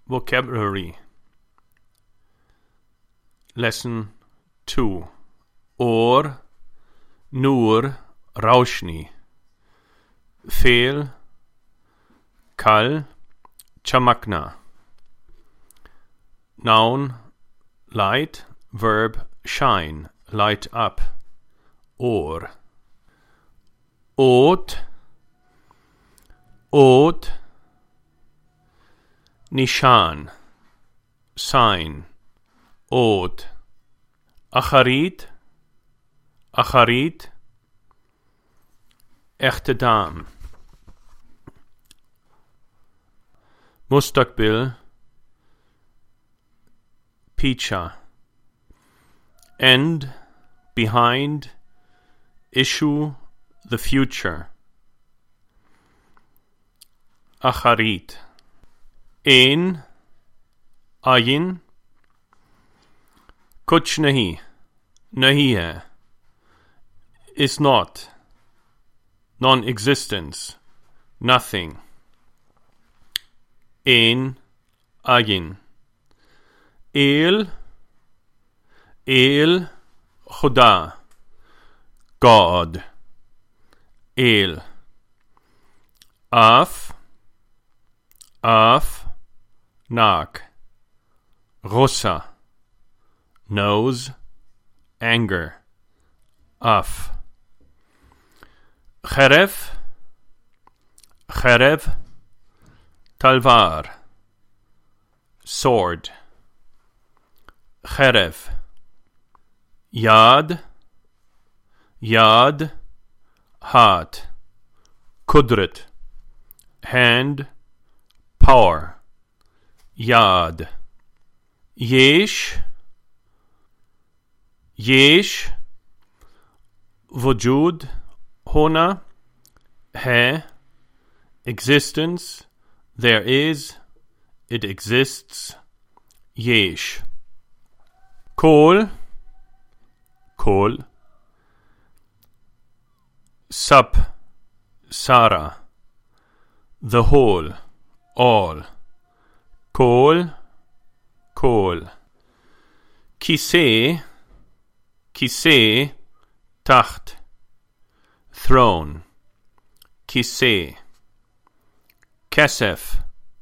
Vocabulary. Lesson 2. Or, nur, Raushni. Fail, kal, chamakna. Noun, light. Verb, shine, light up. Or. Ot, nishan, sign. Ot. Acharit, echtedam. Mustakbil, picha. End, behind, issue, the future. Acharit. Ein, ayin. Kuch nahi hai. Is not. Non-existence. Nothing. Ein, ayin. El, Khuda. God. El. Af, nak. Ghussa. Nose, anger. Af. Kharef, talvar. Sword. Kharef. Yad, heart. Kudrat, hand, power. Yad. Yesh, wujud, hona, hai, existence, there is, it exists. Yesh. Kol, sap, sara, the whole, all. Kol, Kiseh, tacht, throne. Kiseh. Kesef,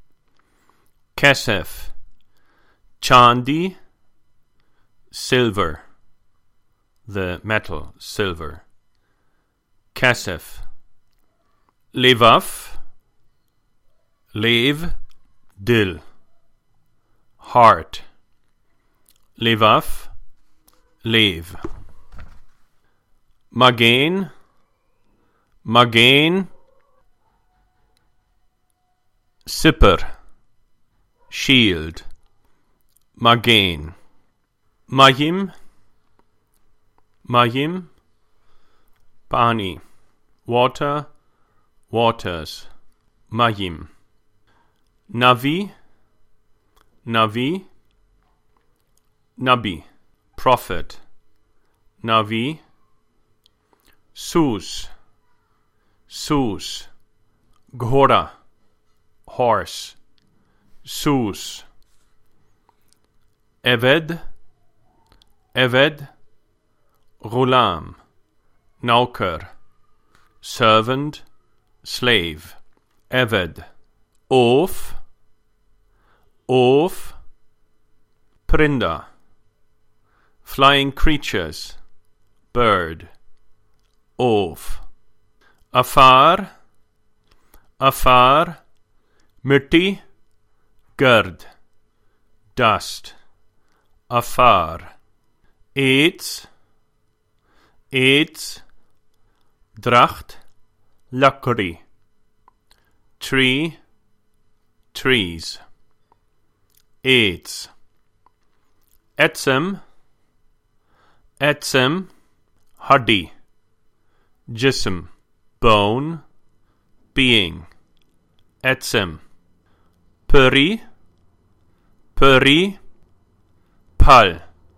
chandi, silver, the metal, silver. Kesef. Levaf, dil, heart. Levaf, lev. Magen, sipper, shield. Magen. Mayim, pani, water, waters. Mayim. Navi, nabi, prophet. Navi. Sus, ghora, horse. Sus. Eved, ghulam, nauker, servant, slave. Eved. Oaf, prinda, flying creatures, bird. Oaf. Afar, mitti, gard, dust. Afar. Eitz, dracht, lakri. Tree, trees. Eitz. Etzem, hadi. Jism, bone, being. Etzem. Puri, pal.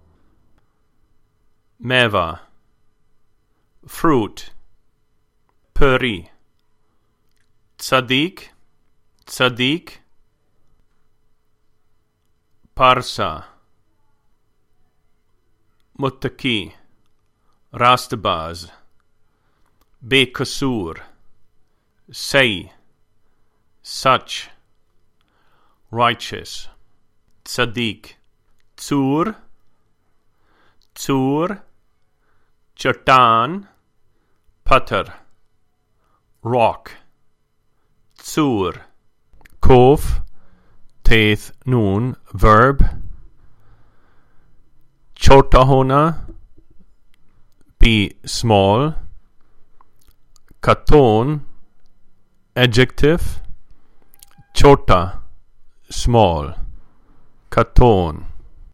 Meva, fruit. Puri. Tzaddik, Parsa. Muttaki. Rastabaz. Bekasur. Say. Such. Righteous. Tzaddik. Tzur. Tzur. Chatan. Patar. Rock. Tzur. Kof. Teth Nun. Verb. Chota hona. Be small. Katon. Adjective. Chota. Small. Katon.